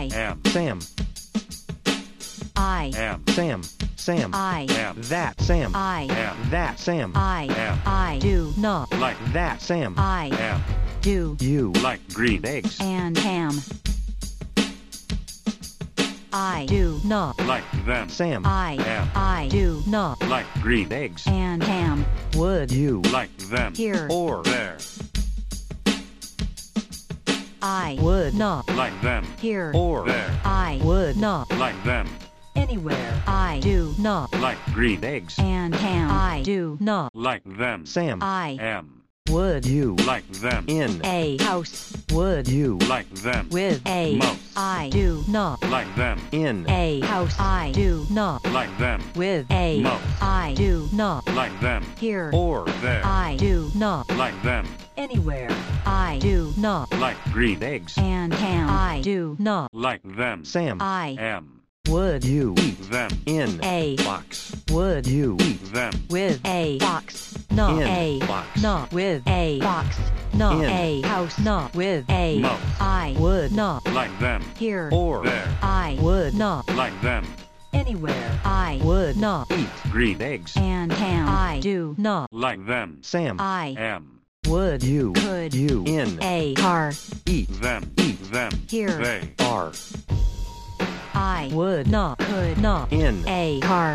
I am Sam. I Am Sam. Sam. I Am that Sam. I Am that Sam. I Am I do not like that Sam. I Am do you like green eggs. and ham. I do not Like them. Sam. I Am do not like green eggs. and ham. Would you like them Here or there? I Would not like them here or there? I Would not like them anywhere. I do not like green eggs. and ham. I do not Like them. Sam. I Am would you like them in a house would you like them with a mouse? I do not Like them in a house. I do not like them with a mouse? I do not Like them here or there? I do not Like them anywhere. I do not like green eggs. and ham. I do not Like them. Sam. I Am would you eat them in a box? Would you eat them with a box, not in a box? not with a box, not In a house, not with a mouse? I Would not like them here or there? I Would not like them anywhere. I would not eat green eggs. and ham. I do not Like them. Sam. I Am would you could you in a car eat them here they are I would not could not in a car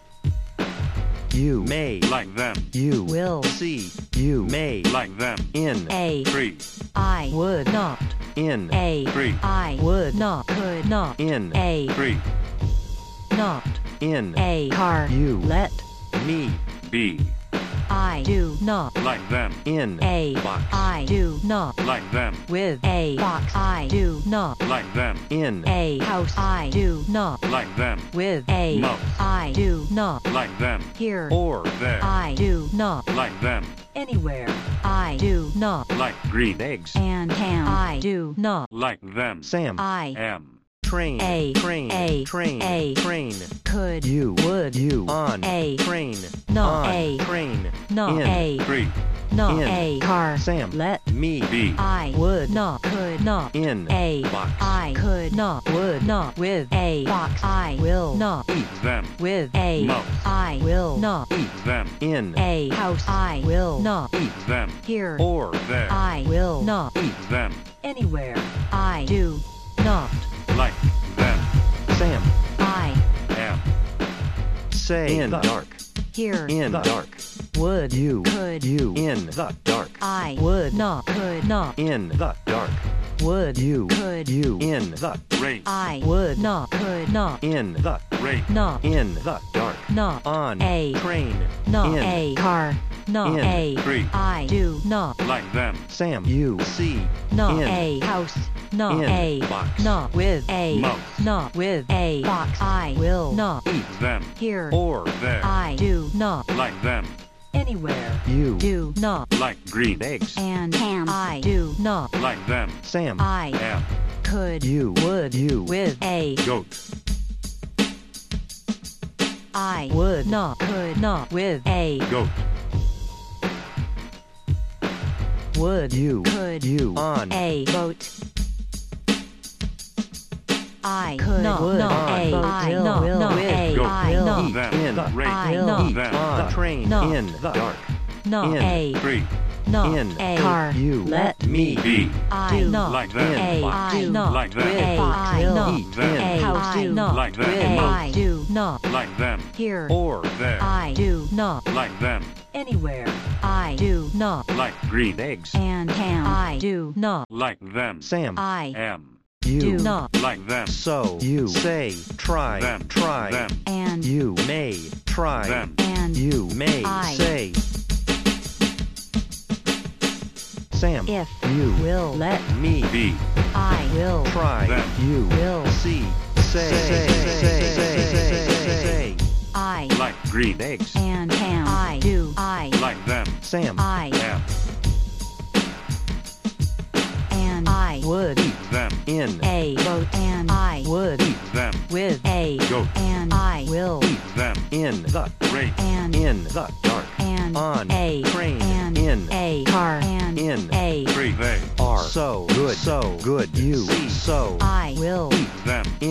you may like them you will see you may like them in a tree I would not in a tree I would not could not in a tree not in a car you let me be I do not like them in a box. I do not Like them with a box. I do not like them in a house. I do not like them with a mouse. I do not like them here or there? I do not Like them anywhere. I do not like green eggs. and ham. I do not Like them. Sam. I Am train a train a train a train could you would you on a train not on a train not in a tree not in a car. Sam Let me be I would not could not in a box I could not would not with a box. I will not eat them with a mouse. I will not eat them in a house. I will not eat them here or there? I will not eat them anywhere. I do not like them. Sam I am say in the dark here in the dark would you could you in the dark I would not could not in the dark would you could you in the rain I would not could not in the rain not in the dark not on a train not in a car not in a tree I do not like them. Sam you see not in a house not in a box not with a mouse. not with a box. I will not eat them here or there? I do not like them anywhere. you Do not like green eggs and ham. I do not like them. Sam I am could you would you with a goat I would not could not with a goat would you could you on a boat. I could not would on a boat I will not will not will a goat I will not eat them in the rain I will not eat them on train not in the dark not in a tree not in a car you let me be I do not like them a box I not like them a box I will not eat them a house I do not like them a mouse. I do not like them here or there I do not like them anywhere. I do not like green eggs and ham. I do not like them. Sam I am do you not like them. So you say try them try them and you may try them and you may I say Sam if you will let me be I will try them you will see say I like green eggs and ham. I do I like them. Sam I am and I would eat them in a boat and I would eat them with a goat and I will eat them in the rain and in the dark and on a train and in a car and in a tree they are so good you see so I will eat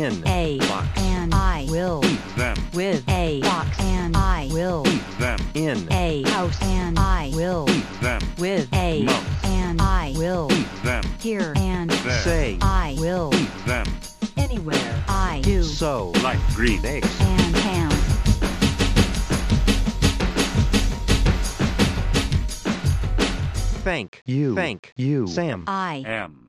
in a box, and I will them, with a box and I will them, in a house and I will them, with a mouse, and I will them, here and there, say, I will them, anywhere I do so, like green, eggs, and ham thank you, Sam. I am.